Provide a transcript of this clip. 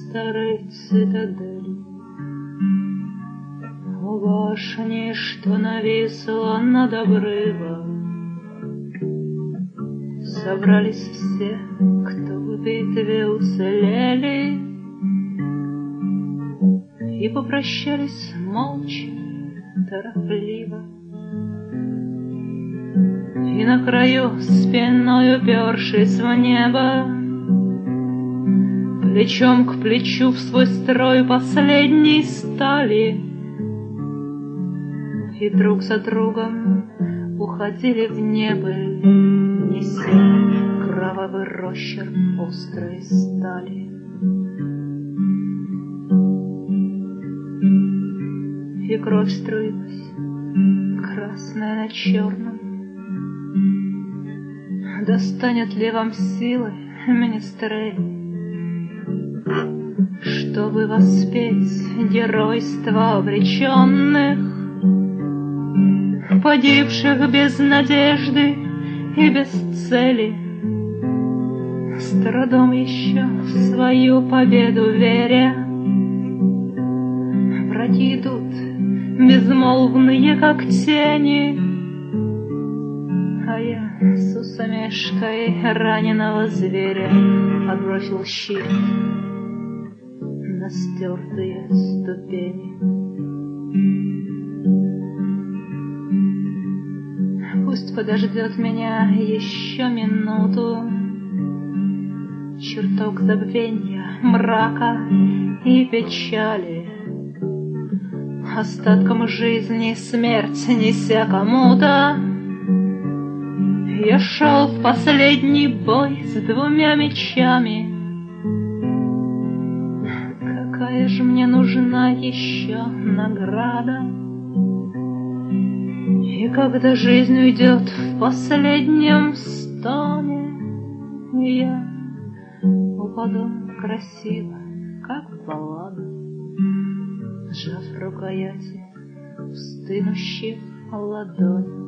старой цитадели. У башни, что нависла над обрывом, собрались все, кто в битве уцелели, и попрощались молча, торопливо. И на краю, спиной упершись в небо, плечом к плечу в свой строй последний стали, и друг за другом уходили в небо, неся кровавый росчерк острой стали. И кровь струилась, красная на черном. Достанет ли вам силы, министрель, чтобы воспеть геройство обреченных, погибших без надежды и без цели, с трудом еще в свою победу веря? Враги идут, безмолвные, как тени, а я с усмешкой раненого зверя отбросил щит на стертые ступени. Пусть подождет меня еще минуту чертог забвенья, мрака и печали, остатком жизни смерть неся кому-то. Я шел в последний бой с двумя мечами. Какая же мне нужна еще награда? И когда жизнь уйдет в последнем стоне, я упаду красиво, как баллада, сжав рукояти в стынущих ладонях.